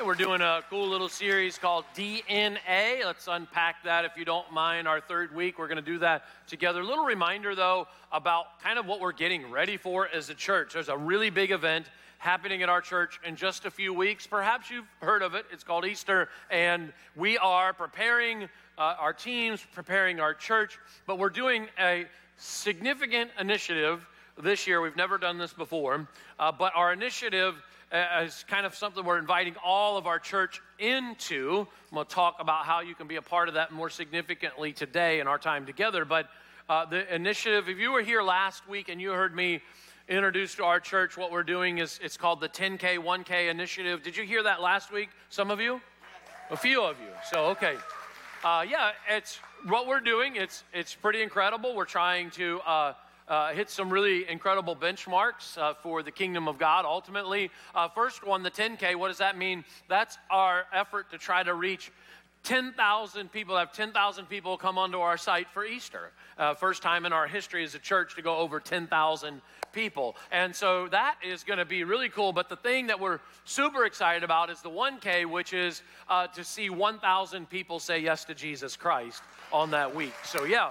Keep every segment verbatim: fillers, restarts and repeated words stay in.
We're doing a cool little series called D N A. Let's unpack that if you don't mind. Our third week, we're going to do that together. A little reminder, though, about kind of what we're getting ready for as a church. There's a really big event happening at our church in just a few weeks. Perhaps you've heard of it. It's called Easter, and we are preparing uh, our teams, preparing our church, but we're doing a significant initiative this year. We've never done this before, uh, but our initiative as kind of something we're inviting all of our church into. I'm going to talk about how you can be a part of that more significantly today in our time together. But uh, the initiative, if you were here last week and you heard me introduce to our church, what we're doing is it's called the ten K, one K initiative. Did you hear that last week? Some of you? A few of you. So, okay. Uh, yeah, it's what we're doing. It's, it's pretty incredible. We're trying to Uh, Uh, hit some really incredible benchmarks uh, for the kingdom of God, ultimately. Uh, first one, the ten K, what does that mean? That's our effort to try to reach ten thousand people, have ten thousand people come onto our site for Easter. Uh, first time in our history as a church to go over ten thousand people. And so that is going to be really cool. But the thing that we're super excited about is the one K, which is uh, to see one thousand people say yes to Jesus Christ on that week. So yeah.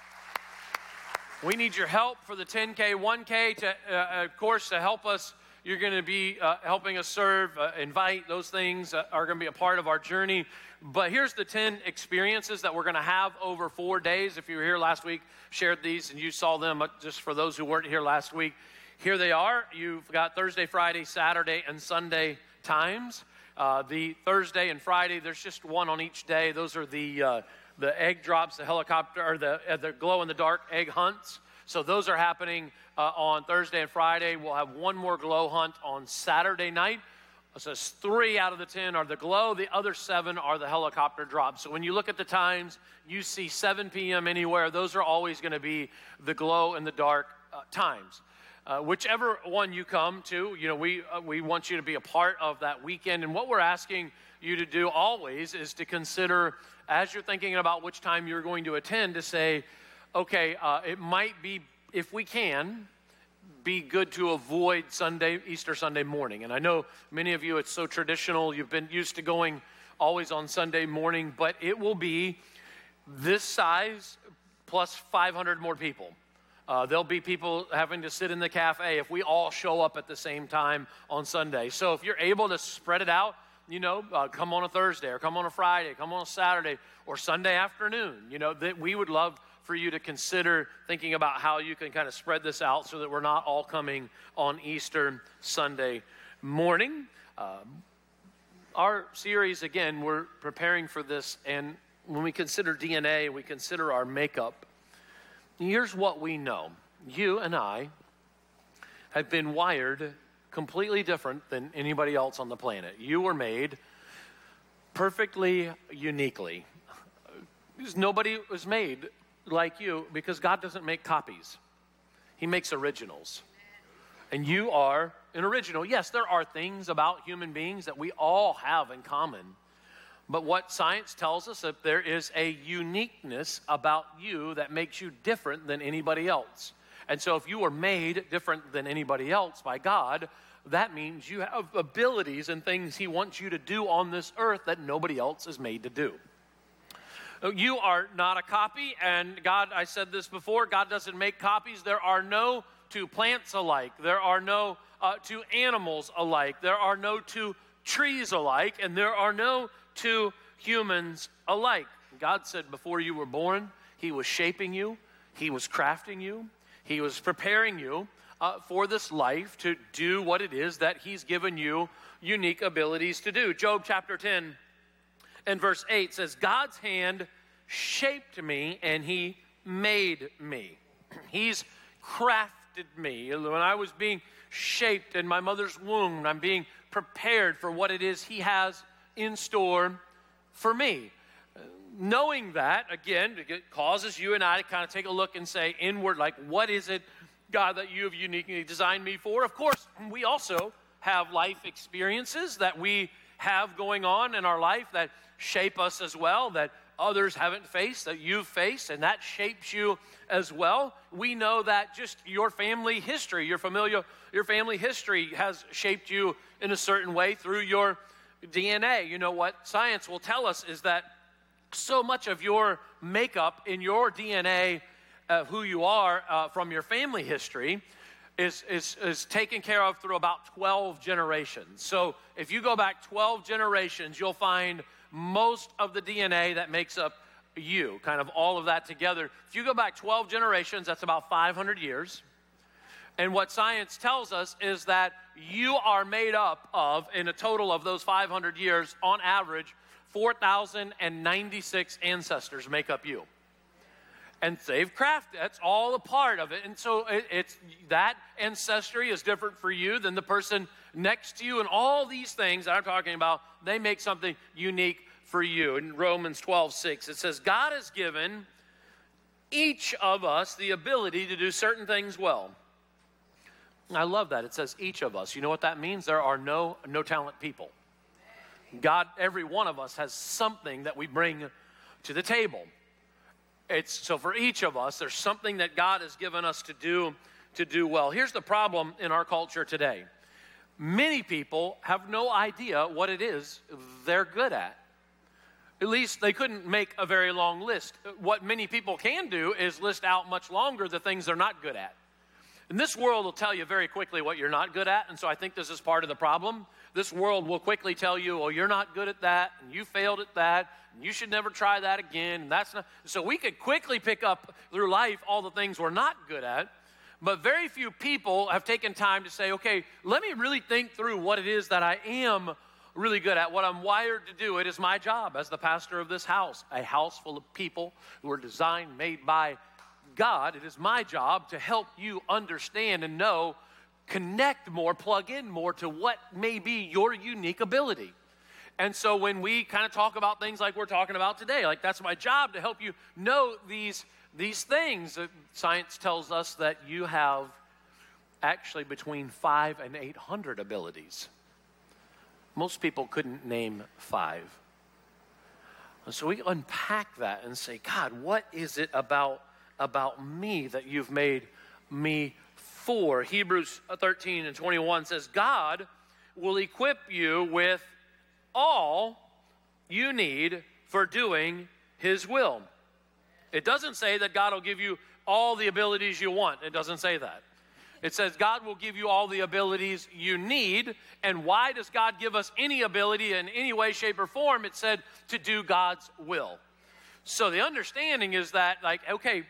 We need your help for the ten K, one K, to, uh, of course, to help us. You're going to be uh, helping us serve, uh, invite. Those things uh, are going to be a part of our journey. But here's the ten experiences that we're going to have over four days. If you were here last week, shared these, and you saw them, uh, just for those who weren't here last week, here they are. You've got Thursday, Friday, Saturday, and Sunday times. Uh, the Thursday and Friday, there's just one on each day. Those are the uh, the egg drops, the helicopter, or the uh, the glow-in-the-dark egg hunts. So those are happening uh, on Thursday and Friday. We'll have one more glow hunt on Saturday night. So it's three out of the ten are the glow. The other seven are the helicopter drops. So when you look at the times, you see seven p.m. anywhere. Those are always going to be the glow-in-the-dark uh, times. Uh, whichever one you come to, you know, we uh, we want you to be a part of that weekend. And what we're asking you to do always is to consider, as you're thinking about which time you're going to attend, to say, okay, uh, it might be, if we can, be good to avoid Sunday, Easter Sunday morning. And I know many of you, it's so traditional, you've been used to going always on Sunday morning, but it will be this size plus five hundred more people. Uh, there'll be people having to sit in the cafe if we all show up at the same time on Sunday. So if you're able to spread it out, you know, uh, come on a Thursday or come on a Friday, come on a Saturday or Sunday afternoon, you know, that we would love for you to consider thinking about how you can kind of spread this out so that we're not all coming on Easter Sunday morning. Um, our series, again, we're preparing for this, and when we consider D N A, we consider our makeup. Here's what we know. You and I have been wired completely different than anybody else on the planet. You were made perfectly uniquely. Nobody was made like you because God doesn't make copies. He makes originals. And you are an original. Yes, there are things about human beings that we all have in common. But what science tells us, that there is a uniqueness about you that makes you different than anybody else. And so if you are made different than anybody else by God, that means you have abilities and things He wants you to do on this earth that nobody else is made to do. You are not a copy, and God, I said this before, God doesn't make copies. There are no two plants alike. There are no uh, two animals alike. There are no two trees alike, and there are no two humans alike. God said before you were born, He was shaping you, He was crafting you, He was preparing you uh, for this life to do what it is that He's given you unique abilities to do. Job chapter ten and verse eight says, God's hand shaped me and He made me. He's crafted me. When I was being shaped in my mother's womb, I'm being prepared for what it is He has in store for me. Knowing that, again, it causes you and I to kind of take a look and say inward, like, what is it, God, that you have uniquely designed me for? Of course, we also have life experiences that we have going on in our life that shape us as well, that others haven't faced, that you've faced, and that shapes you as well. We know that just your family history, your familial, your family history has shaped you in a certain way through your D N A. You know what science will tell us is that so much of your makeup in your D N A of who you are uh, from your family history is, is, is taken care of through about twelve generations. So if you go back twelve generations, you'll find most of the D N A that makes up you, kind of all of that together. If you go back twelve generations, that's about five hundred years. And what science tells us is that you are made up of, in a total of those five hundred years, on average, four thousand ninety-six ancestors make up you. And they've crafted, that's all a part of it. And so it, it's that ancestry is different for you than the person next to you. And all these things that I'm talking about, they make something unique for you. In Romans twelve six, it says, God has given each of us the ability to do certain things well. I love that. It says each of us. You know what that means? There are no no talent people. God, every one of us has something that we bring to the table. It's so for each of us, there's something that God has given us to do to do well. Here's the problem in our culture today. Many people have no idea what it is they're good at. At least they couldn't make a very long list. What many people can do is list out much longer the things they're not good at. And this world will tell you very quickly what you're not good at, and so I think this is part of the problem. This world will quickly tell you, oh, you're not good at that, and you failed at that, and you should never try that again, and that's not. So we could quickly pick up through life all the things we're not good at, but very few people have taken time to say, okay, let me really think through what it is that I am really good at, what I'm wired to do. It is my job as the pastor of this house, a house full of people who are designed, made by God. It is my job to help you understand and know, connect more, plug in more to what may be your unique ability. And so when we kind of talk about things like we're talking about today, like that's my job to help you know these, these things. Science tells us that you have actually between five and eight hundred abilities. Most people couldn't name five. And so we unpack that and say, God, what is it about about me that you've made me for? Hebrews thirteen and twenty-one says, God will equip you with all you need for doing his will. It doesn't say that God will give you all the abilities you want. It doesn't say that. It says God will give you all the abilities you need. And why does God give us any ability in any way, shape, or form? It said to do God's will. So the understanding is that, like, okay,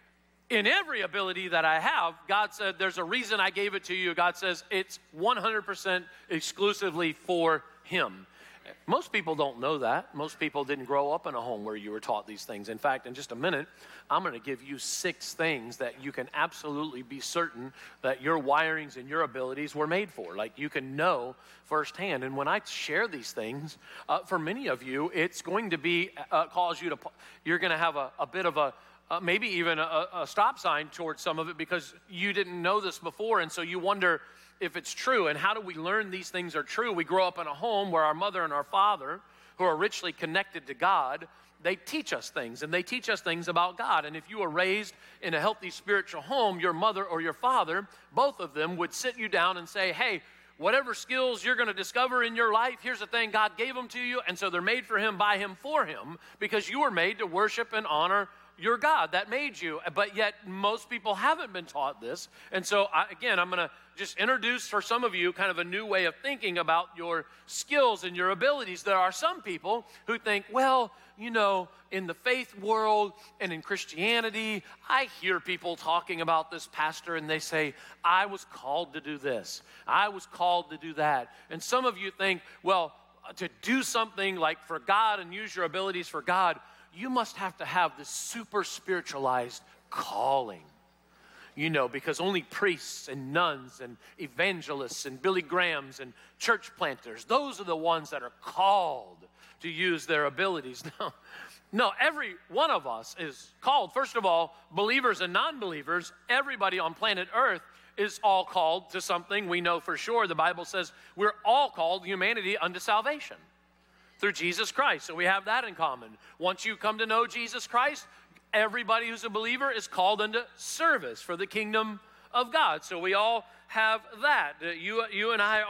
in every ability that I have, God said there's a reason I gave it to you. God says it's one hundred percent exclusively for him. Most people don't know that. Most people didn't grow up in a home where you were taught these things. In fact, in just a minute, I'm going to give you six things that you can absolutely be certain that your wirings and your abilities were made for. Like you can know firsthand. And when I share these things, uh, for many of you, it's going to be uh, cause you to, you're going to have a, a bit of a, Uh, maybe even a, a stop sign towards some of it because you didn't know this before, and so you wonder if it's true. And how do we learn these things are true? We grow up in a home where our mother and our father, who are richly connected to God, they teach us things, and they teach us things about God. And if you were raised in a healthy spiritual home, your mother or your father, both of them would sit you down and say, hey, whatever skills you're going to discover in your life, here's the thing, God gave them to you, and so they're made for him, by him, for him, because you were made to worship and honor your God that made you. But yet most people haven't been taught this. And so I, again, I'm going to just introduce for some of you kind of a new way of thinking about your skills and your abilities. There are some people who think, well, you know, in the faith world and in Christianity, I hear people talking about this pastor and they say, I was called to do this. I was called to do that. And some of you think, well, to do something like for God and use your abilities for God, you must have to have this super spiritualized calling, you know, because only priests and nuns and evangelists and Billy Grahams and church planters, those are the ones that are called to use their abilities. No, no, every one of us is called. First of all, believers and non-believers, everybody on planet Earth is all called to something. We know for sure. The Bible says we're all called, humanity, unto salvation through Jesus Christ. So we have that in common. Once you come to know Jesus Christ, everybody who's a believer is called into service for the kingdom of God. So we all have that. You, you and I are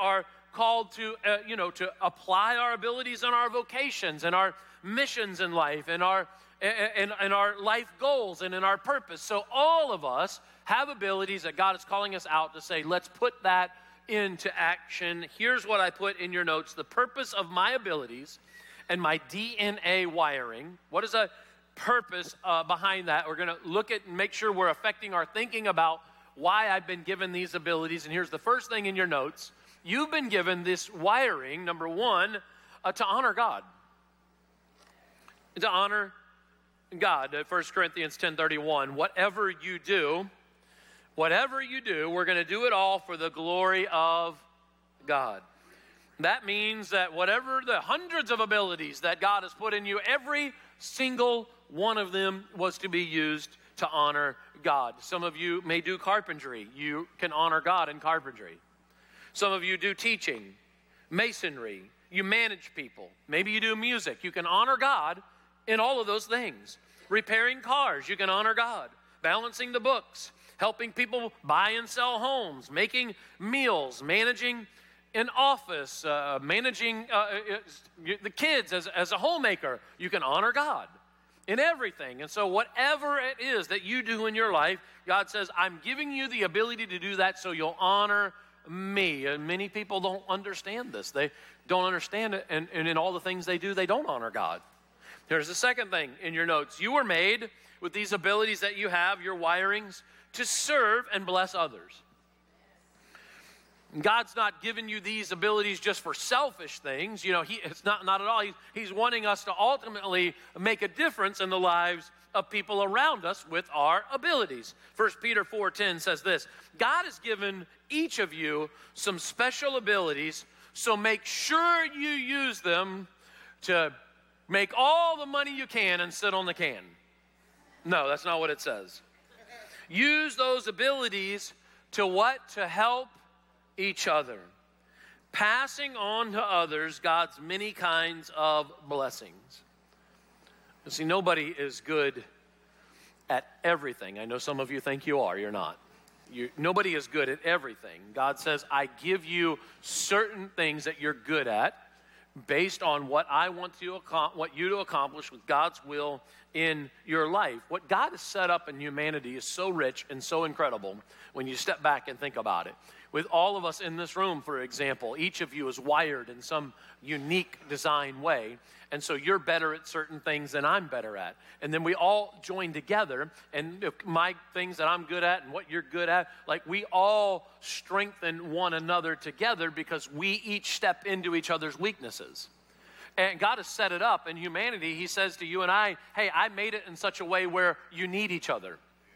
called to, uh, you know, to apply our abilities in our vocations and our missions in life and our, and, and our life goals and in our purpose. So all of us have abilities that God is calling us out to say, let's put that into action. Here's what I put in your notes. The purpose of my abilities and my D N A wiring. What is a purpose uh, behind that? We're going to look at and make sure we're affecting our thinking about why I've been given these abilities. And here's the first thing in your notes. You've been given this wiring, number one, uh, to honor God. To honor God. Uh, First Corinthians ten thirty-one, whatever you do, whatever you do, we're going to do it all for the glory of God. That means that whatever the hundreds of abilities that God has put in you, every single one of them was to be used to honor God. Some of you may do carpentry. You can honor God in carpentry. Some of you do teaching, masonry. You manage people. Maybe you do music. You can honor God in all of those things. Repairing cars, you can honor God. Balancing the books, helping people buy and sell homes, making meals, managing an office, uh, managing uh, the kids as, as a homemaker. You can honor God in everything. And so whatever it is that you do in your life, God says, I'm giving you the ability to do that so you'll honor me. And many people don't understand this. They don't understand it, and, and in all the things they do, they don't honor God. Here's the second thing in your notes. You were made with these abilities that you have, your wirings, to serve and bless others. God's not giving you these abilities just for selfish things. You know, he, it's not, not at all. He's, he's wanting us to ultimately make a difference in the lives of people around us with our abilities. First Peter four ten says this, God has given each of you some special abilities, so make sure you use them to make all the money you can and sit on the can. No, that's not what it says. Use those abilities to what? To help each other, passing on to others God's many kinds of blessings. You see, nobody is good at everything. I know some of you think you are. You're not. You, nobody is good at everything. God says, I give you certain things that you're good at based on what I want to what you to accomplish with God's will in your life. What God has set up in humanity is so rich and so incredible when you step back and think about it. With all of us in this room, for example, each of you is wired in some unique design way. And so you're better at certain things than I'm better at. And then we all join together, and my things that I'm good at and what you're good at, like we all strengthen one another together because we each step into each other's weaknesses. And God has set it up in humanity. He says to you and I, hey, I made it in such a way where you need each other.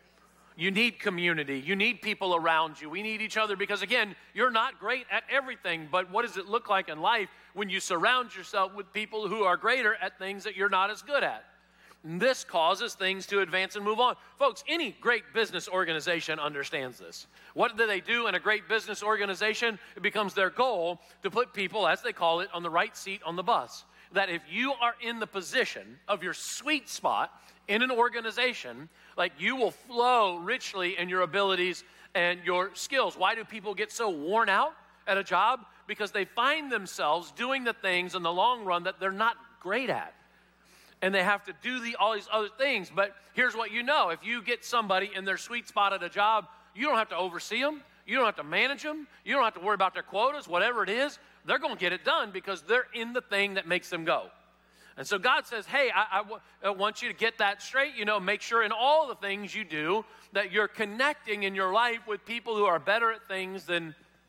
You need community. You need people around you. We need each other because, again, you're not great at everything, but what does it look like in life when you surround yourself with people who are greater at things that you're not as good at? And this causes things to advance and move on. Folks, any great business organization understands this. What do they do in a great business organization? It becomes their goal to put people, as they call it, on the right seat on the bus. That if you are in the position of your sweet spot in an organization, like you will flow richly in your abilities and your skills. Why do people get so worn out at a job? Because they find themselves doing the things in the long run that they're not great at. And they have to do the, all these other things. But here's what you know. If you get somebody in their sweet spot at a job, you don't have to oversee them. You don't have to manage them. You don't have to worry about their quotas, whatever it is. They're going to get it done because they're in the thing that makes them go. And so God says, hey, I, I, w- I want you to get that straight. You know, make sure in all the things you do that you're connecting in your life with people who are better at things than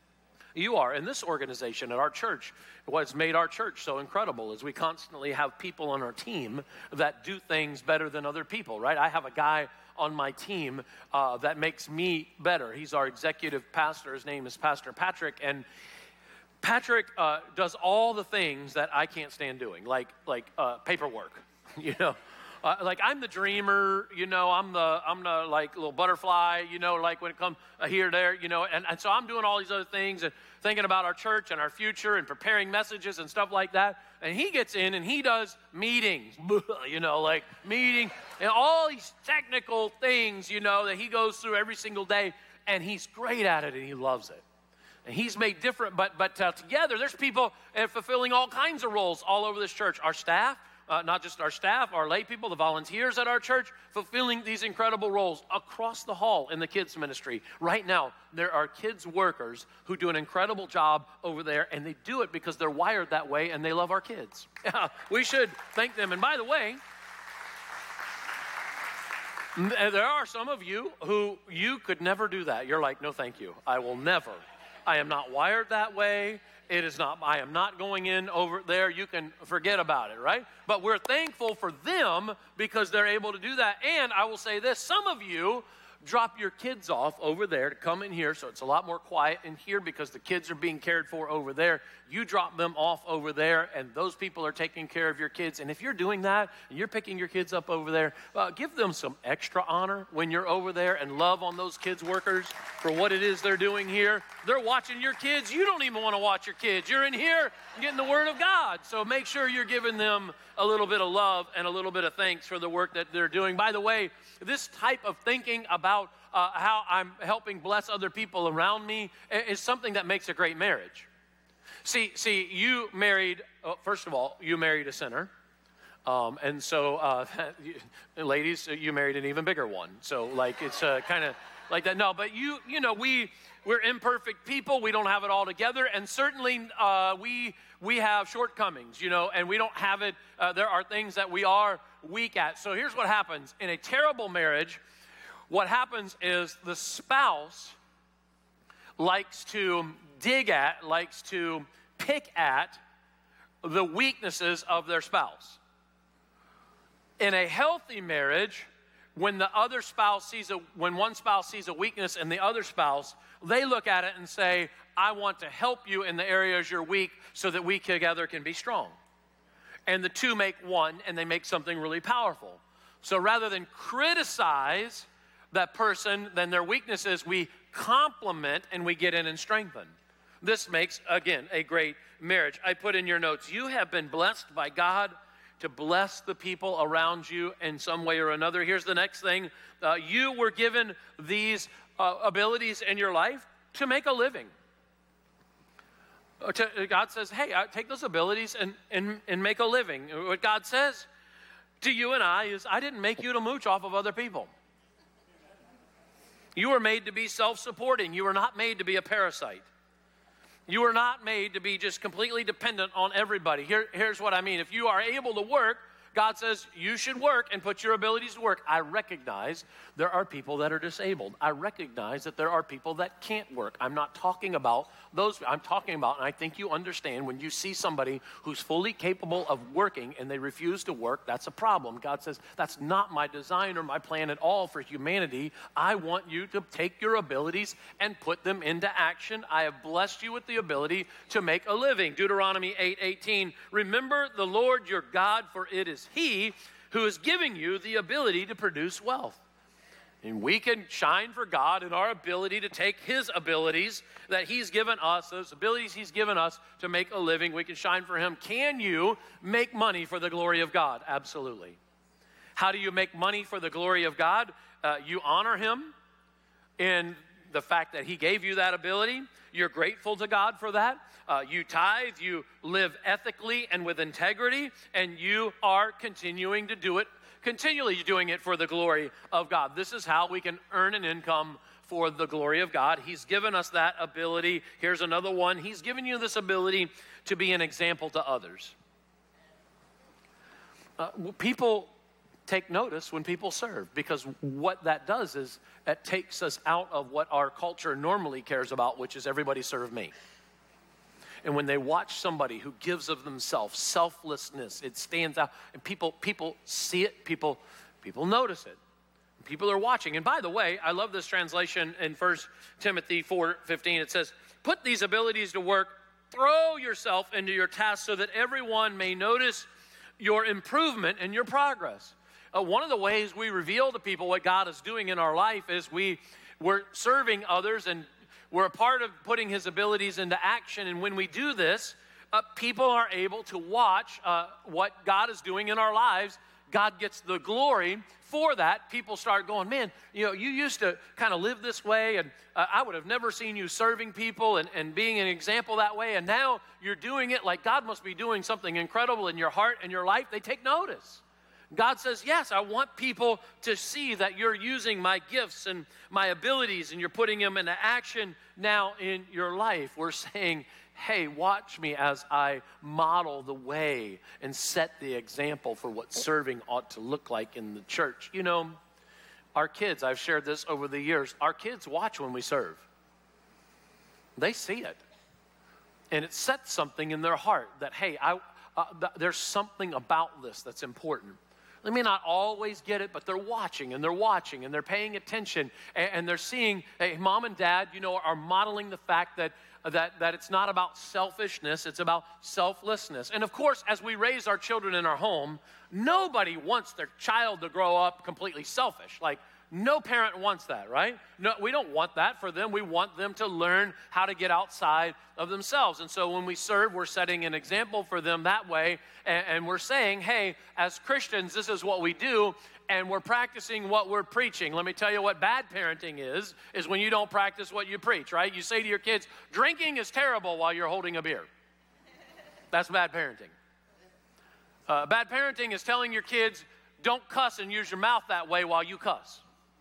you are. In this organization, at our church, what's made our church so incredible is we constantly have people on our team that do things better than other people, right? I have a guy on my team uh, that makes me better. He's our executive pastor. His name is Pastor Patrick, and Patrick uh, does all the things that I can't stand doing, like like uh, paperwork, you know. Uh, like I'm the dreamer, you know. I'm the I'm the like little butterfly, you know. Like when it comes uh, here, there, you know. And, and so I'm doing all these other things and thinking about our church and our future and preparing messages and stuff like that. And he gets in and he does meetings, you know, like meeting and all these technical things, you know, that he goes through every single day. And he's great at it and he loves it. and he's made different, but, but uh, together there's people uh, fulfilling all kinds of roles all over this church. Our staff, uh, not just our staff, our lay people, the volunteers at our church, fulfilling these incredible roles across the hall in the kids ministry. Right now, there are kids workers who do an incredible job over there, and they do it because they're wired that way and they love our kids. Yeah, we should thank them. And by the way, there are some of you who you could never do that. You're like, no, thank you. I will never. I am not wired that way. It is not, I am not going in over there. You can forget about it, right? But we're thankful for them because they're able to do that. And I will say this, some of you drop your kids off over there to come in here, so it's a lot more quiet in here because the kids are being cared for over there. You drop them off over there, and those people are taking care of your kids. And if you're doing that, and you're picking your kids up over there, uh, give them some extra honor when you're over there and love on those kids workers for what it is they're doing here. They're watching your kids. You don't even want to watch your kids. You're in here getting the Word of God. So make sure you're giving them a little bit of love and a little bit of thanks for the work that they're doing. By the way, this type of thinking about uh, how I'm helping bless other people around me is something that makes a great marriage. See, see, you married, oh, first of all, you married a sinner. Um, and so, uh, ladies, you married an even bigger one. So, like, it's uh, kind of like that. No, but you, you know, we, we're imperfect people. We don't have it all together. And certainly, uh, we, we have shortcomings, you know, and we don't have it. Uh, there are things that we are weak at. So here's what happens. In a terrible marriage, what happens is the spouse likes to dig at, likes to pick at the weaknesses of their spouse. In a healthy marriage, when the other spouse sees a, when one spouse sees a weakness in the other spouse, they look at it and say, I want to help you in the areas you're weak so that we together can be strong. And the two make one, and they make something really powerful. So rather than criticize that person, then their weaknesses, we compliment and we get in and strengthen. This makes, again, a great marriage. I put in your notes, you have been blessed by God to bless the people around you in some way or another. Here's the next thing. Uh, you were given these uh, abilities in your life to make a living. Uh, to, God says, hey, uh, take those abilities and, and, and make a living. What God says to you and I is, I didn't make you to mooch off of other people. You were made to be self-supporting. You were not made to be a parasite. You are not made to be just completely dependent on everybody. Here, here's what I mean. If you are able to work, God says you should work and put your abilities to work. I recognize there are people that are disabled. I recognize that there are people that can't work. I'm not talking about those. I'm talking about, and I think you understand, when you see somebody who's fully capable of working and they refuse to work, that's a problem. God says, that's not my design or my plan at all for humanity. I want you to take your abilities and put them into action. I have blessed you with the ability to make a living. Deuteronomy eight eighteen, remember the Lord your God, for it is He who is giving you the ability to produce wealth. And we can shine for God in our ability to take His abilities that He's given us, those abilities He's given us to make a living. We can shine for Him. Can you make money for the glory of God? Absolutely. How do you make money for the glory of God? Uh, you honor Him in the fact that He gave you that ability. You're grateful to God for that. Uh, you tithe, you live ethically and with integrity, and you are continuing to do it, continually doing it for the glory of God. This is how we can earn an income for the glory of God. He's given us that ability. Here's another one. He's given you this ability to be an example to others. Uh, people take notice when people serve, because what that does is it takes us out of what our culture normally cares about, which is everybody serve me. And when they watch somebody who gives of themselves, selflessness, it stands out. And people people see it, people, people notice it. People are watching. And by the way, I love this translation in First Timothy four fifteen. It says, put these abilities to work, throw yourself into your task so that everyone may notice your improvement and your progress. Uh, one of the ways we reveal to people what God is doing in our life is we, we're serving others, and we're a part of putting His abilities into action. And when we do this, uh, people are able to watch uh, what God is doing in our lives God gets the glory for that. People start going, man, you know, you used to kind of live this way, and uh, I would have never seen you serving people and, and being an example that way, and now you're doing it like God must be doing something incredible in your heart and your life. They take notice. God says, yes, I want people to see that you're using my gifts and my abilities, and you're putting them into action now in your life. We're saying, hey, watch me as I model the way and set the example for what serving ought to look like in the church. You know, our kids, I've shared this over the years, our kids watch when we serve. They see it. And it sets something in their heart that, hey, I, uh, th- there's something about this that's important. They may not always get it, but they're watching and they're watching and they're paying attention, and, and they're seeing, hey, mom and dad, you know, are modeling the fact that That, that it's not about selfishness, it's about selflessness. And of course, as we raise our children in our home, nobody wants their child to grow up completely selfish. Like, no parent wants that, right? No, we don't want that for them. We want them to learn how to get outside of themselves. And so when we serve, we're setting an example for them that way. And, and we're saying, hey, as Christians, this is what we do. And we're practicing what we're preaching. Let me tell you what bad parenting is, is when you don't practice what you preach, right? You say to your kids, drinking is terrible while you're holding a beer. That's bad parenting. Uh, bad parenting is telling your kids, don't cuss and use your mouth that way while you cuss.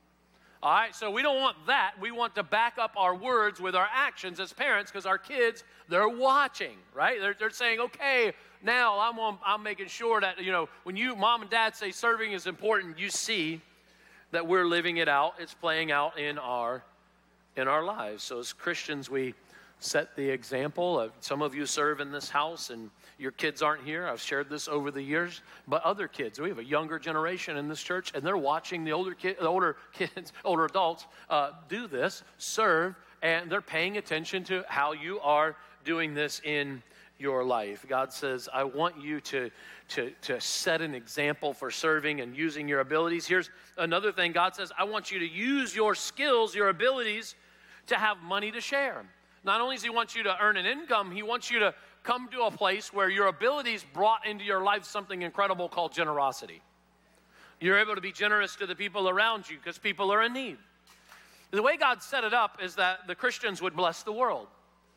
All right, so we don't want that. We want to back up our words with our actions as parents, because our kids, they're watching, right? They're, they're saying, okay, now I'm, on, I'm making sure that, you know, when you, mom and dad, say serving is important, you see that we're living it out. It's playing out in our, in our lives. So as Christians, we set the example. Of, some of you serve in this house and your kids aren't here. I've shared this over the years. But other kids, we have a younger generation in this church, and they're watching the older, ki- the older kids, older adults uh, do this, serve, and they're paying attention to how you are doing this in your life. God says, I want you to, to, to set an example for serving and using your abilities. Here's another thing. God says, I want you to use your skills, your abilities, to have money to share. Not only does he want you to earn an income, he wants you to come to a place where your abilities brought into your life something incredible called generosity. You're able to be generous to the people around you because people are in need. The way God set it up is that the Christians would bless the world.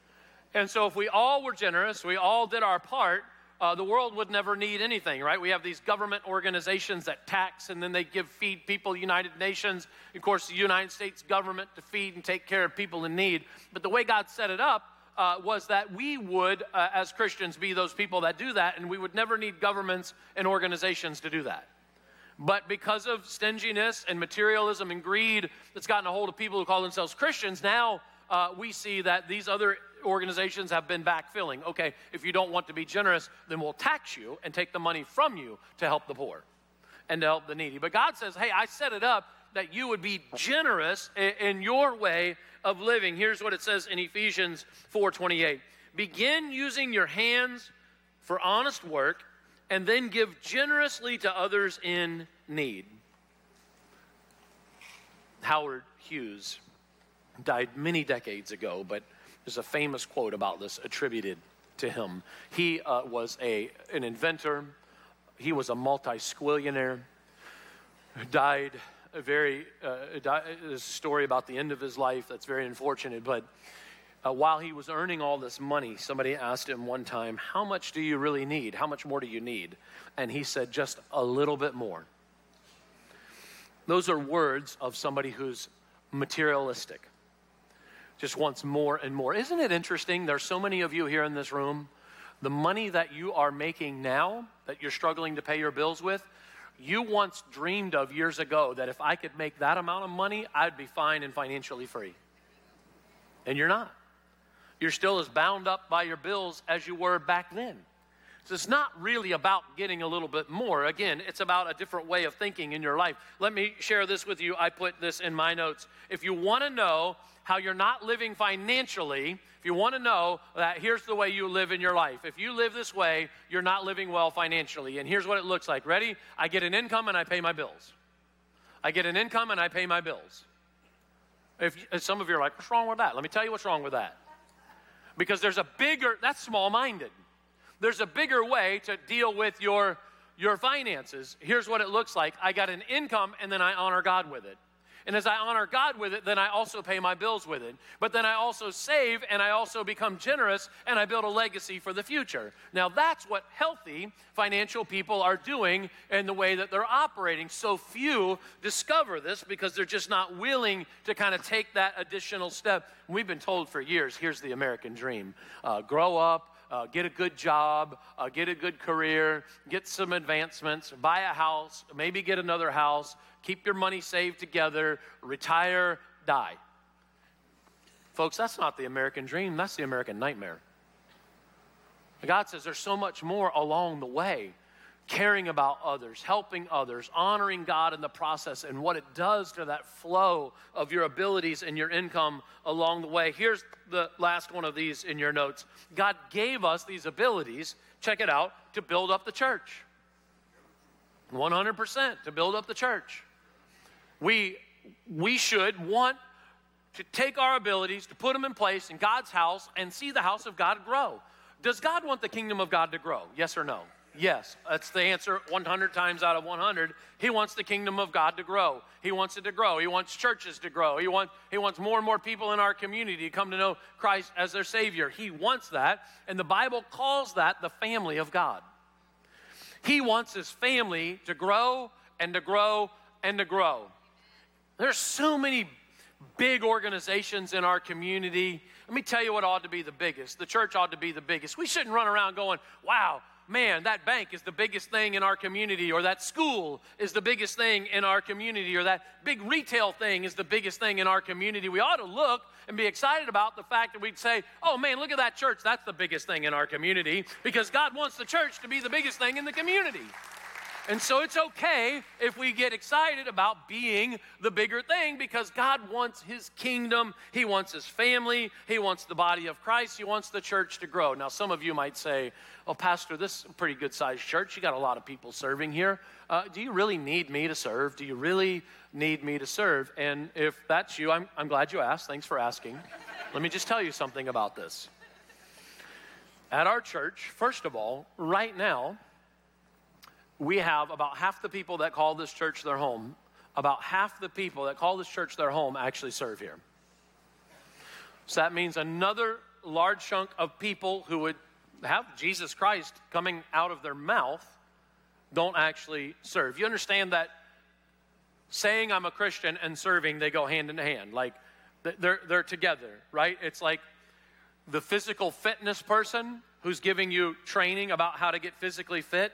And so if we all were generous, we all did our part, uh, the world would never need anything, right? We have these government organizations that tax, and then they give, feed people, United Nations, of course, the United States government to feed and take care of people in need. But the way God set it up uh, was that we would, uh, as Christians, be those people that do that, and we would never need governments and organizations to do that. But because of stinginess and materialism and greed that's gotten a hold of people who call themselves Christians, now uh, we see that these other organizations have been backfilling. Okay, if you don't want to be generous, then we'll tax you and take the money from you to help the poor and to help the needy. But God says, hey, I set it up that you would be generous in, in your way of living. Here's what it says in Ephesians four twenty-eight. Begin using your hands for honest work, and then give generously to others in need. Howard Hughes died many decades ago, but there's a famous quote about this attributed to him. He uh, was a an inventor. He was a multi-squillionaire who died a very, uh, died, there's a story about the end of his life that's very unfortunate, but Uh, while he was earning all this money, somebody asked him one time, how much do you really need? How much more do you need? And he said, just a little bit more. Those are words of somebody who's materialistic, just wants more and more. Isn't it interesting? There's so many of you here in this room. The money that you are making now, that you're struggling to pay your bills with, you once dreamed of years ago that if I could make that amount of money, I'd be fine and financially free. And you're not. You're still as bound up by your bills as you were back then. So it's not really about getting a little bit more. Again, it's about a different way of thinking in your life. Let me share this with you. I put this in my notes. If you want to know how you're not living financially, if you want to know that here's the way you live in your life. If you live this way, you're not living well financially. And here's what it looks like. Ready? I get an income and I pay my bills. I get an income and I pay my bills. If, if some of you are like, what's wrong with that? Let me tell you what's wrong with that. Because there's a bigger, that's small-minded. There's a bigger way to deal with your, your finances, here's what it looks like. I got an income, and then I honor God with it. And as I honor God with it, then I also pay my bills with it. But then I also save, and I also become generous, and I build a legacy for the future. Now, that's what healthy financial people are doing in the way that they're operating. So few discover this because they're just not willing to kind of take that additional step. We've been told for years, here's the American dream. Uh, grow up. Uh, get a good job, uh, get a good career, get some advancements, buy a house, maybe get another house, keep your money saved together, retire, die. Folks, that's not the American dream. That's the American nightmare. God says there's so much more along the way. Caring about others, helping others, honoring God in the process, and what it does to that flow of your abilities and your income along the way. Here's the last one of these in your notes. God gave us these abilities, check it out, to build up the church. one hundred percent to build up the church. We, we should want to take our abilities, to put them in place in God's house and see the house of God grow. Does God want the kingdom of God to grow? Yes or no? Yes, that's the answer one hundred times out of one hundred. He wants the kingdom of God to grow. He wants it to grow. He wants churches to grow. He, want, he wants more and more people in our community to come to know Christ as their Savior. He wants that, and the Bible calls that the family of God. He wants his family to grow and to grow and to grow. There's so many big organizations in our community. Let me tell you what ought to be the biggest. The church ought to be the biggest. We shouldn't run around going, wow, man, that bank is the biggest thing in our community, or that school is the biggest thing in our community, or that big retail thing is the biggest thing in our community. We ought to look and be excited about the fact that we'd say, oh man, look at that church. That's the biggest thing in our community, because God wants the church to be the biggest thing in the community. And so it's okay if we get excited about being the bigger thing, because God wants his kingdom. He wants his family. He wants the body of Christ. He wants the church to grow. Now, some of you might say, oh, Pastor, this is a pretty good-sized church. You got a lot of people serving here. Uh, do you really need me to serve? Do you really need me to serve? And if that's you, I'm, I'm glad you asked. Thanks for asking. Let me just tell you something about this. At our church, first of all, right now, we have about half the people that call this church their home, about half the people that call this church their home actually serve here. So that means another large chunk of people who would have Jesus Christ coming out of their mouth don't actually serve. You understand that saying I'm a Christian and serving, they go hand in hand. Like they're, they're together, right? It's like the physical fitness person who's giving you training about how to get physically fit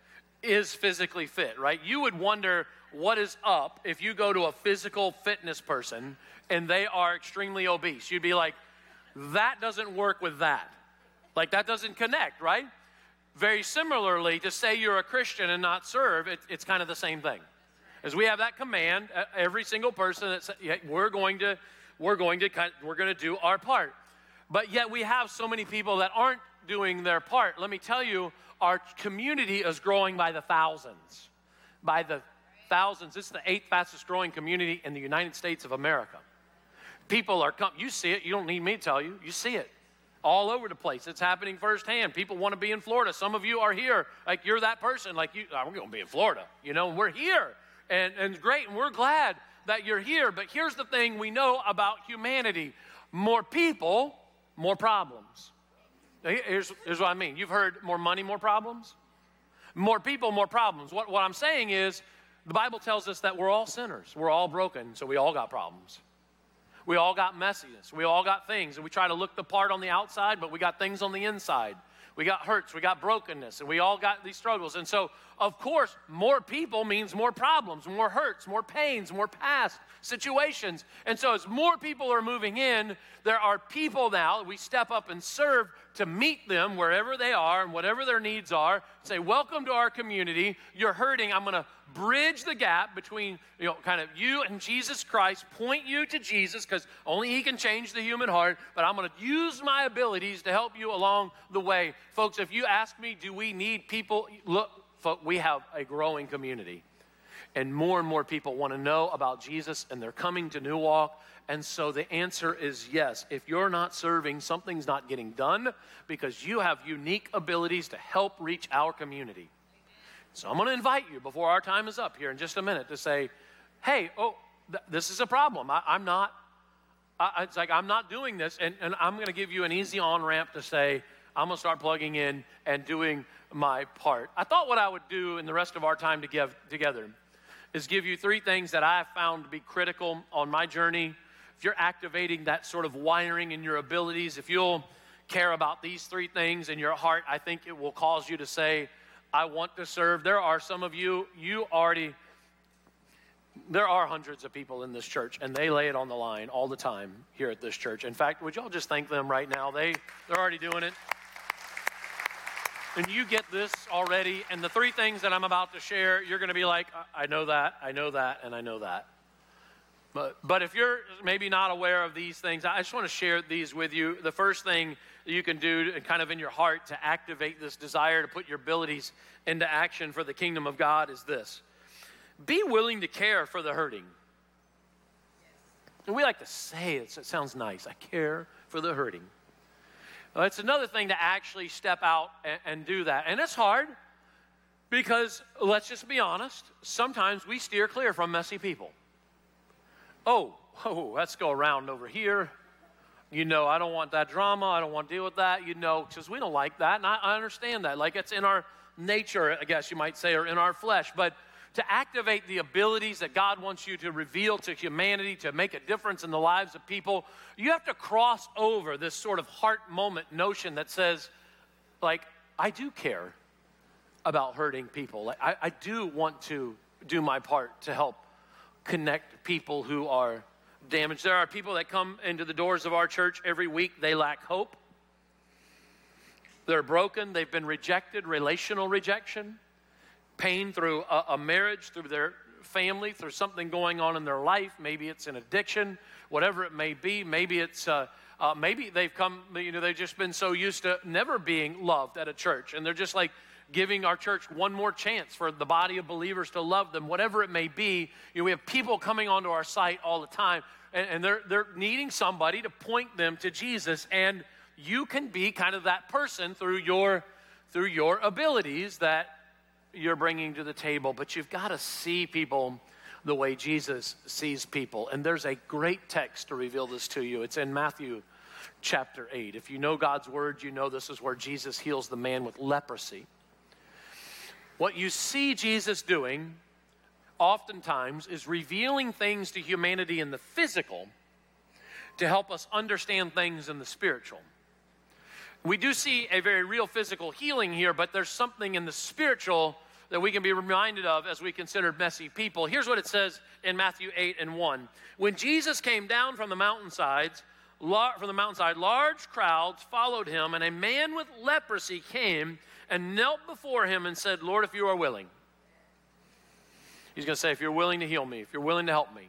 is physically fit, right? You would wonder what is up if you go to a physical fitness person and they are extremely obese. You'd be like, that doesn't work with that. Like that doesn't connect, right? Very similarly, to say you're a Christian and not serve, it, it's kind of the same thing. As we have that command, every single person that says, yeah, we're going to, we're going to, we're going to do our part. But yet we have so many people that aren't doing their part. Let me tell you, our community is growing by the thousands. By the thousands. It's the eighth fastest growing community in the United States of America. People are coming. You see it. You don't need me to tell you. You see it all over the place. It's happening firsthand. People want to be in Florida. Some of you are here. Like you're that person. Like you, oh, we're going to be in Florida. You know, we're here. And, and it's great. And we're glad that you're here. But here's the thing we know about humanity. More people, more problems. Here's, here's what I mean. You've heard more money, more problems? More people, more problems. What, what I'm saying is the Bible tells us that we're all sinners. We're all broken, so we all got problems. We all got messiness. We all got things. And we try to look the part on the outside, but we got things on the inside. We got hurts. We got brokenness. And we all got these struggles. And so, of course, more people means more problems, more hurts, more pains, more past situations. And so as more people are moving in, there are people now, we step up and serve to meet them wherever they are and whatever their needs are. Say, welcome to our community. You're hurting. I'm going to bridge the gap between, you know, kind of you and Jesus Christ, point you to Jesus, because only he can change the human heart, but I'm going to use my abilities to help you along the way. Folks, if you ask me, do we need people? Look, folks, we have a growing community, and more and more people want to know about Jesus, and they're coming to New Walk. And so the answer is yes. If you're not serving, something's not getting done, because you have unique abilities to help reach our community. So I'm going to invite you before our time is up here in just a minute to say, hey, oh, th- this is a problem. I, I'm not, I, it's like I'm not doing this. And, and I'm going to give you an easy on-ramp to say, I'm going to start plugging in and doing my part. I thought what I would do in the rest of our time to give, together is give you three things that I have found to be critical on my journey. If you're activating that sort of wiring in your abilities, if you'll care about these three things in your heart, I think it will cause you to say, I want to serve. There are some of you, you already, there are hundreds of people in this church, and they lay it on the line all the time here at this church. In fact, would y'all just thank them right now? They, they're already doing it. And you get this already, and the three things that I'm about to share, you're going to be like, I know that, I know that, and I know that. But, but if you're maybe not aware of these things, I just want to share these with you. The first thing that you can do kind of in your heart to activate this desire to put your abilities into action for the kingdom of God is this. Be willing to care for the hurting. And we like to say it, so it sounds nice. I care for the hurting. Well, it's another thing to actually step out and, and do that. And it's hard because, let's just be honest, sometimes we steer clear from messy people. Oh, oh, let's go around over here. You know, I don't want that drama. I don't want to deal with that, you know, because we don't like that. And I, I understand that. Like it's in our nature, I guess you might say, or in our flesh. But to activate the abilities that God wants you to reveal to humanity, to make a difference in the lives of people, you have to cross over this sort of heart moment notion that says, like, I do care about hurting people. Like, I, I do want to do my part to help connect people who are damaged. There are people that come into the doors of our church every week. They lack hope. They're broken. They've been rejected, relational rejection, pain through a, a marriage, through their family, through something going on in their life. Maybe it's an addiction, whatever it may be. Maybe it's uh, uh, maybe they've come, you know, they've just been so used to never being loved at a church, and they're just like giving our church one more chance for the body of believers to love them, whatever it may be. You know, we have people coming onto our site all the time, and, and they're they're needing somebody to point them to Jesus, and you can be kind of that person through your through your abilities that you're bringing to the table. But you've got to see people the way Jesus sees people, and there's a great text to reveal this to you. It's in Matthew chapter eight. If you know God's word, you know this is where Jesus heals the man with leprosy. What you see Jesus doing oftentimes is revealing things to humanity in the physical to help us understand things in the spiritual. We do see a very real physical healing here, but there's something in the spiritual that we can be reminded of as we consider messy people. Here's what it says in Matthew eight and one. When Jesus came down from the mountainsides, from the mountainside, large crowds followed him, and a man with leprosy came and knelt before him and said, Lord, if you are willing. He's going to say, if you're willing to heal me, if you're willing to help me.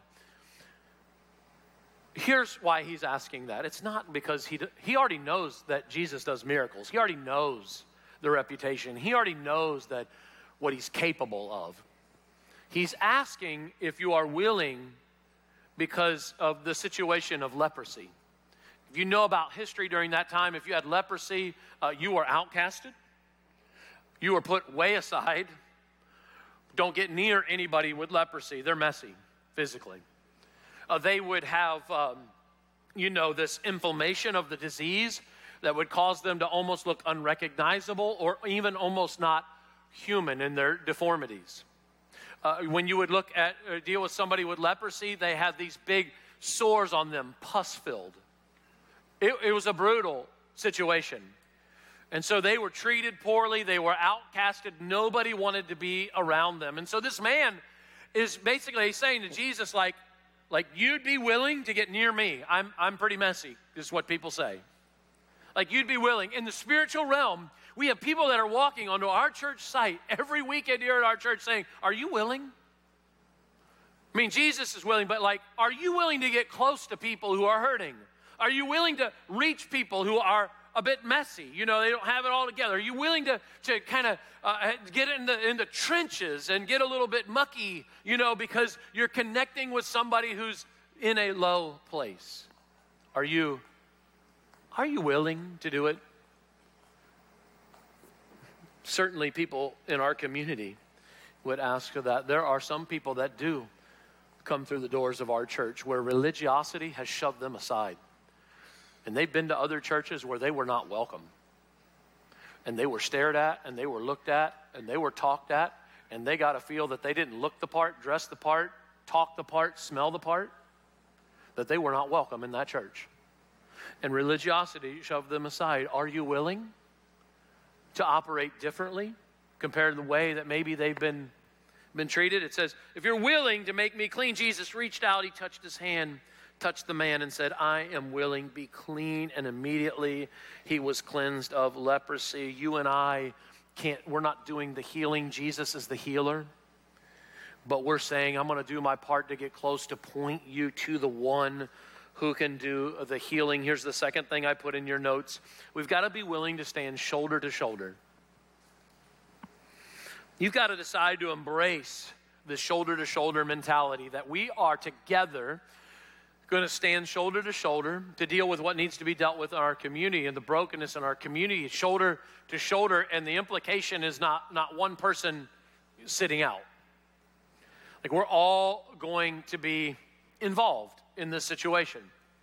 Here's why he's asking that. It's not because he, he already knows that Jesus does miracles. He already knows the reputation. He already knows that what he's capable of. He's asking if you are willing because of the situation of leprosy. If you know about history during that time, if you had leprosy, uh, you were outcasted. You were put way aside. Don't get near anybody with leprosy. They're messy physically. Uh, they would have, um, you know, this inflammation of the disease that would cause them to almost look unrecognizable or even almost not human in their deformities. Uh, when you would look at or deal with somebody with leprosy, they had these big sores on them, pus-filled. It, it was a brutal situation. And so they were treated poorly. They were outcasted. Nobody wanted to be around them. And so this man is basically saying to Jesus, like, like you'd be willing to get near me. I'm, I'm pretty messy, is what people say. Like you'd be willing. In the spiritual realm, we have people that are walking onto our church site every weekend here at our church saying, are you willing? I mean, Jesus is willing, but like, are you willing to get close to people who are hurting? Are you willing to reach people who are a bit messy? You know, they don't have it all together. Are you willing to, to kind of uh, get in the, in the trenches and get a little bit mucky, you know, because you're connecting with somebody who's in a low place? Are you, are you willing to do it? Certainly people in our community would ask for that. There are some people that do come through the doors of our church where religiosity has shoved them aside. And they've been to other churches where they were not welcome. And they were stared at, and they were looked at, and they were talked at, and they got to feel that they didn't look the part, dress the part, talk the part, smell the part, that they were not welcome in that church. And religiosity shoved them aside. Are you willing to operate differently compared to the way that maybe they've been, been treated? It says, if you're willing to make me clean, Jesus reached out, he touched his hand, touched the man and said, I am willing, be clean. And immediately he was cleansed of leprosy. You and I can't, we're not doing the healing. Jesus is the healer. But we're saying, I'm going to do my part to get close to point you to the one who can do the healing. Here's the second thing I put in your notes. We've got to be willing to stand shoulder to shoulder. You've got to decide to embrace the shoulder to shoulder mentality that we are together going to stand shoulder to shoulder to deal with what needs to be dealt with in our community and the brokenness in our community, shoulder to shoulder. And the implication is not, not one person sitting out. Like, we're all going to be involved in this situation.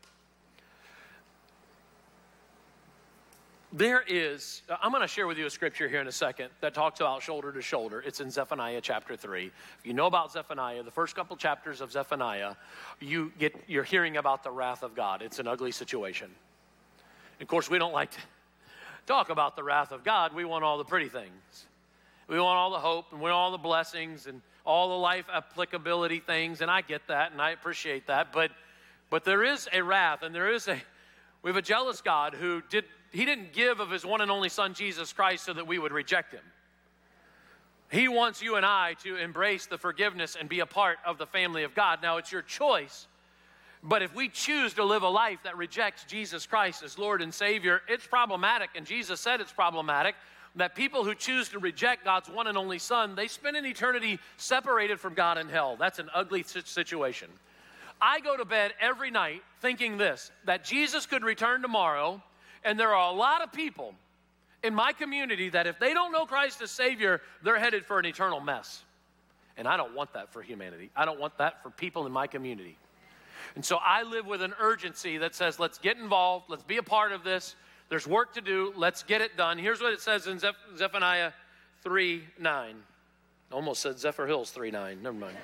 There is, I'm going to share with you a scripture here in a second that talks about shoulder to shoulder. It's in Zephaniah chapter three. If you know about Zephaniah, the first couple chapters of Zephaniah, you get, you're hearing about the wrath of God. It's an ugly situation. Of course, we don't like to talk about the wrath of God. We want all the pretty things. We want all the hope, and we want all the blessings, and all the life applicability things, and I get that, and I appreciate that, but but there is a wrath, and there is a, we have a jealous God who did, he didn't give of his one and only son, Jesus Christ, so that we would reject him. He wants you and I to embrace the forgiveness and be a part of the family of God. Now, it's your choice, but if we choose to live a life that rejects Jesus Christ as Lord and Savior, it's problematic, and Jesus said it's problematic, that people who choose to reject God's one and only son, they spend an eternity separated from God in hell. That's an ugly situation. I go to bed every night thinking this, that Jesus could return tomorrow, and there are a lot of people in my community that if they don't know Christ as Savior, they're headed for an eternal mess. And I don't want that for humanity. I don't want that for people in my community. And so I live with an urgency that says, let's get involved, let's be a part of this. There's work to do. Let's get it done. Here's what it says in Zeph- Zephaniah three nine. Almost said Zephyr Hills three nine. Never mind.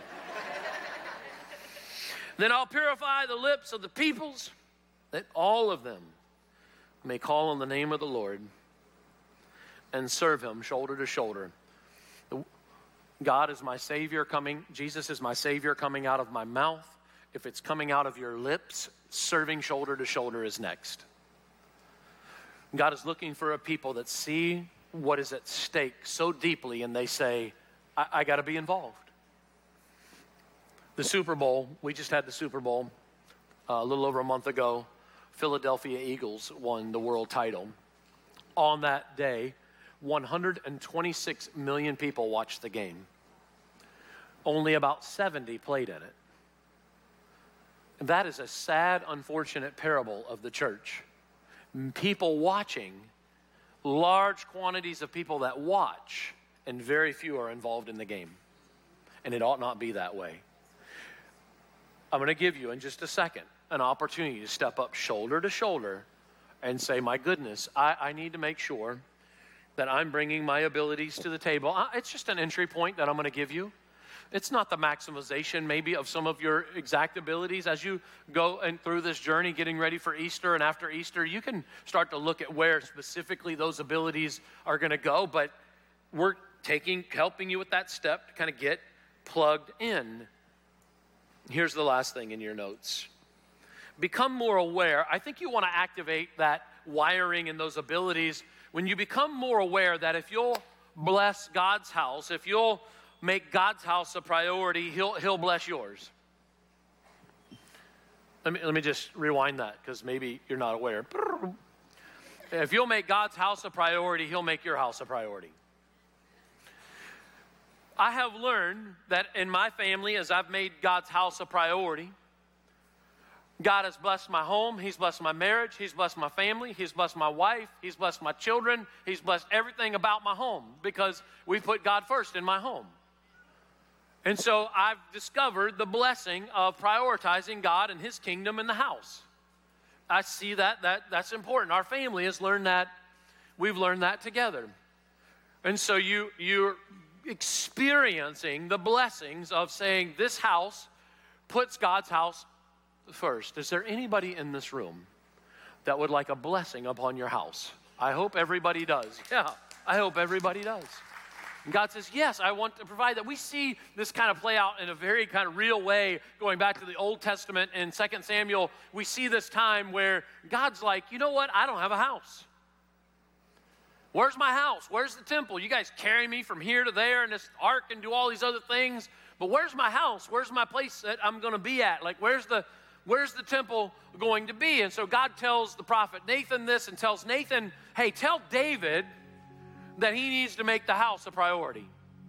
Then I'll purify the lips of the peoples, that all of them may call on the name of the Lord and serve him shoulder to shoulder. God is my Savior coming. Jesus is my Savior coming out of my mouth. If it's coming out of your lips, serving shoulder to shoulder is next. God is looking for a people that see what is at stake so deeply, and they say, I, I got to be involved. The Super Bowl, we just had the Super Bowl uh, a little over a month ago. Philadelphia Eagles won the world title. On that day, one hundred twenty-six million people watched the game. Only about seventy played in it. And that is a sad, unfortunate parable of the church. People watching, large quantities of people that watch, and very few are involved in the game. And it ought not be that way. I'm going to give you in just a second an opportunity to step up shoulder to shoulder and say, my goodness, I, I need to make sure that I'm bringing my abilities to the table. I, it's just an entry point that I'm going to give you. It's not the maximization maybe of some of your exact abilities. As you go and through this journey, getting ready for Easter and after Easter, you can start to look at where specifically those abilities are going to go. But we're taking, helping you with that step to kind of get plugged in. Here's the last thing in your notes. Become more aware. I think you want to activate that wiring and those abilities when you become more aware that if you'll bless God's house, if you'll make God's house a priority, he'll, he'll bless yours. Let me, let me just rewind that because maybe you're not aware. If you'll make God's house a priority, he'll make your house a priority. I have learned that in my family, as I've made God's house a priority, God has blessed my home, he's blessed my marriage, he's blessed my family, he's blessed my wife, he's blessed my children, he's blessed everything about my home because we put God first in my home. And so I've discovered the blessing of prioritizing God and his kingdom in the house. I see that, that that's important. Our family has learned that. We've learned that together. And so you, you're experiencing the blessings of saying this house puts God's house first. Is there anybody in this room that would like a blessing upon your house? I hope everybody does. Yeah, I hope everybody does. And God says, yes, I want to provide that. We see this kind of play out in a very kind of real way going back to the Old Testament in Second Samuel. We see this time where God's like, you know what? I don't have a house. Where's my house? Where's the temple? You guys carry me from here to there in this ark and do all these other things. But where's my house? Where's my place that I'm going to be at? Like, where's the where's the temple going to be? And so God tells the prophet Nathan this and tells Nathan, hey, tell David that he needs to make the house a priority.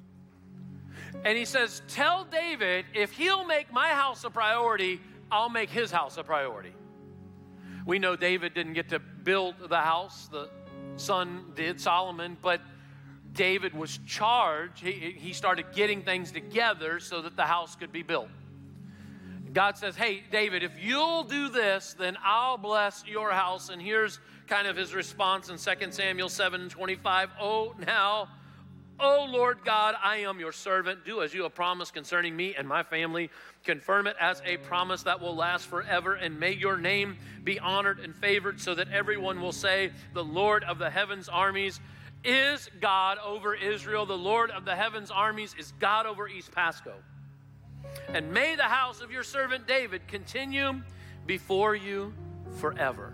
And he says, tell David, if he'll make my house a priority, I'll make his house a priority. We know David didn't get to build the house. The son did, Solomon, but David was charged. He, he started getting things together so that the house could be built. God says, hey, David, if you'll do this, then I'll bless your house. And here's kind of his response in Second Samuel seven twenty-five. Oh, now, oh, Lord God, I am your servant. Do as you have promised concerning me and my family. Confirm it as a promise that will last forever. And may your name be honored and favored so that everyone will say, the Lord of the heavens armies is God over Israel. The Lord of the heavens armies is God over East Pasco. And may the house of your servant David continue before you forever.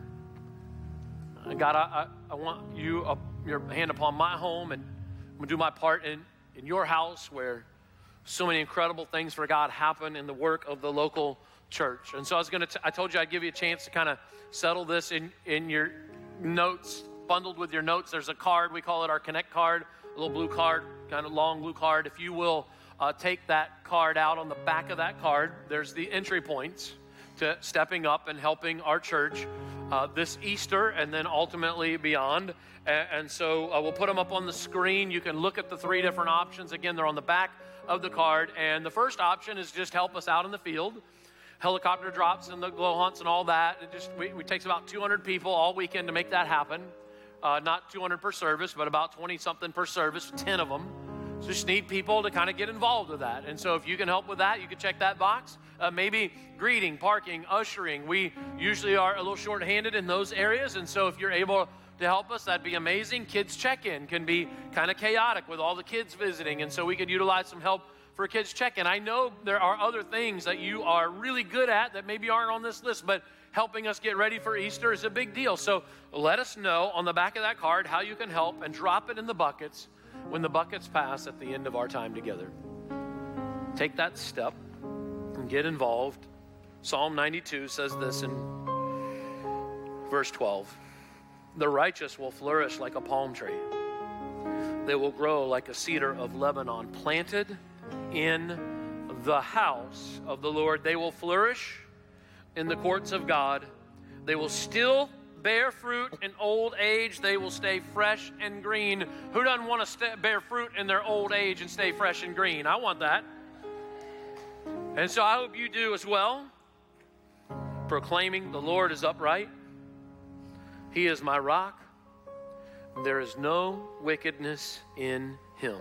God, I, I, I want you, uh, your hand upon my home, and I'm going to do my part in, in your house where so many incredible things for God happen in the work of the local church. And so I was going to, I told you I'd give you a chance to kind of settle this in, in your notes, bundled with your notes. There's a card, we call it our Connect card, a little blue card, kind of long blue card. If you will uh, take that card out, on the back of that card, there's the entry points to stepping up and helping our church uh, this Easter and then ultimately beyond. And, and so uh, we'll put them up on the screen. You can look at the three different options. Again, they're on the back of the card. And the first option is just help us out in the field. Helicopter drops and the glow hunts and all that. It just we, it takes about two hundred people all weekend to make that happen. Uh, not two hundred per service, but about twenty-something per service, ten of them. So just need people to kind of get involved with that. And so if you can help with that, you can check that box. Uh, maybe greeting, parking, ushering. We usually are a little short-handed in those areas. And so if you're able to help us, that'd be amazing. Kids check-in can be kind of chaotic with all the kids visiting. And so we could utilize some help for kids check-in. I know there are other things that you are really good at that maybe aren't on this list, but helping us get ready for Easter is a big deal. So let us know on the back of that card how you can help and drop it in the buckets when the buckets pass at the end of our time together. Take that step and get involved. Psalm ninety-two says this in verse twelve. The righteous will flourish like a palm tree. They will grow like a cedar of Lebanon, planted in the house of the Lord. They will flourish in the courts of God. They will still bear fruit in old age. They will stay fresh and green. Who doesn't want to st- bear fruit in their old age and stay fresh and green? I want that. And so I hope you do as well. Proclaiming the Lord is upright. He is my rock. There is no wickedness in him.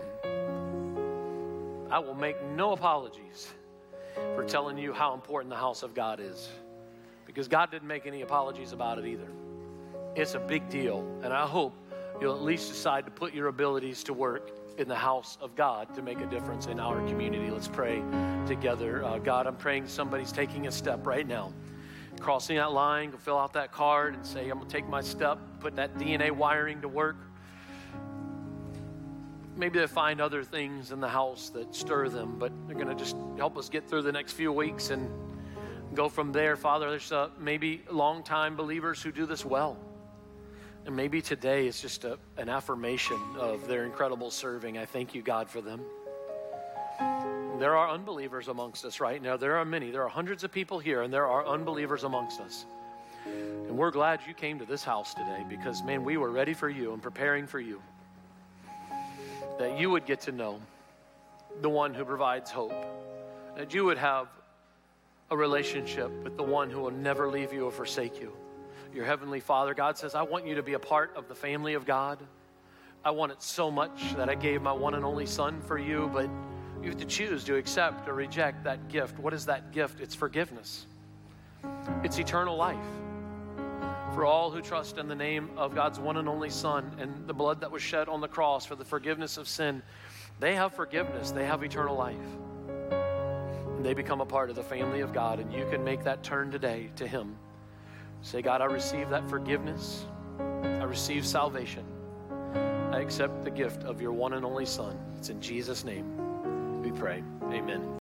I will make no apologies for telling you how important the house of God is, because God didn't make any apologies about it either. It's a big deal, and I hope you'll at least decide to put your abilities to work in the house of God to make a difference in our community. Let's pray together. Uh, God, I'm praying somebody's taking a step right now. Crossing that line, go fill out that card and say, I'm going to take my step, put that D N A wiring to work. Maybe they find other things in the house that stir them, but they're going to just help us get through the next few weeks and go from there. Father, there's uh, maybe long-time believers who do this well. And maybe today it's just a, an affirmation of their incredible serving. I thank you, God, for them. There are unbelievers amongst us right now. There are many. There are hundreds of people here, and there are unbelievers amongst us. And we're glad you came to this house today because, man, we were ready for you and preparing for you. That you would get to know the one who provides hope, that you would have a relationship with the one who will never leave you or forsake you. Your Heavenly Father. God says, I want you to be a part of the family of God. I want it so much that I gave my one and only Son for you, but you have to choose to accept or reject that gift. What is that gift? It's forgiveness. It's eternal life. For all who trust in the name of God's one and only Son and the blood that was shed on the cross for the forgiveness of sin, they have forgiveness. They have eternal life. And they become a part of the family of God, and you can make that turn today to Him. Say, God, I receive that forgiveness. I receive salvation. I accept the gift of your one and only Son. It's in Jesus' name we pray. Amen.